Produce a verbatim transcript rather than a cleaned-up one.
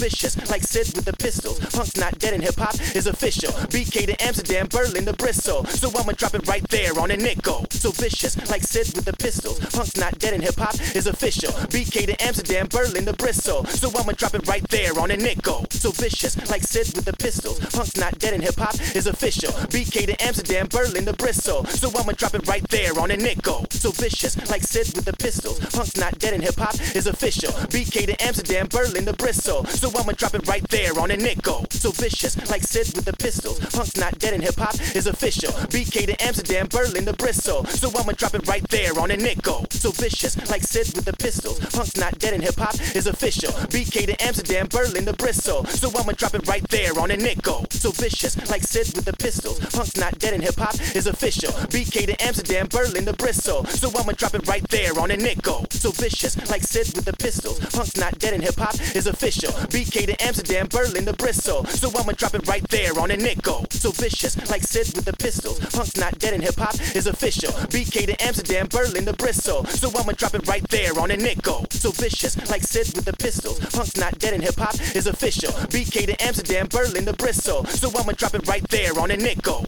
vicious, like Sid with the pistols. Punk's not dead in hip-hop is official. B K to Amsterdam, Berlin to Bristol. So I'ma drop it right there on a nickel. So vicious, like Sid with the pistols. Punk's not dead in hip-hop is official. B K to Amsterdam, Berlin to Bristol. So I'ma drop it right there on a nickel. So vicious, like Sid with the pistols. Punk's not dead in hip-hop is official. B K to Amsterdam, Berlin to Bristol. So I'ma drop it right there on a nickel. So vicious, like Sid with the pistols. Punk's not dead in hip-hop is official. B K to Amsterdam, Berlin to Bristol. So I'ma drop it right there on a nickel. So vicious, like Sid with the pistols. Punk's not dead in hip-hop is official. B K to Amsterdam, Berlin to Bristol. So I'ma drop it right there on a nickel. So vicious, like Sid with the pistols. Punk's not dead in hip-hop is official. B K to Amsterdam, Berlin to Bristol. So I'ma drop it right there on a nickel. So vicious, like Sid with the pistols. Punk's not dead in hip-hop is official. B K to Amsterdam, Berlin to Bristol. So I'ma drop it right there on a nickel. So vicious, like Sid with the pistols. Punk's not dead in hip-hop is official. B K to Amsterdam, Berlin to Bristol. So I'ma drop it right there on a nickel. So vicious, like Sid with the pistols. Punk's not dead in hip-hop is official. B K to Amsterdam, Berlin to Bristol. So I'ma drop it right there on a nickel. So vicious, like Sid with the pistols. Punk's not dead in hip-hop is official. B K to Amsterdam, Berlin to Bristol. So I'ma drop it right there on a nickel.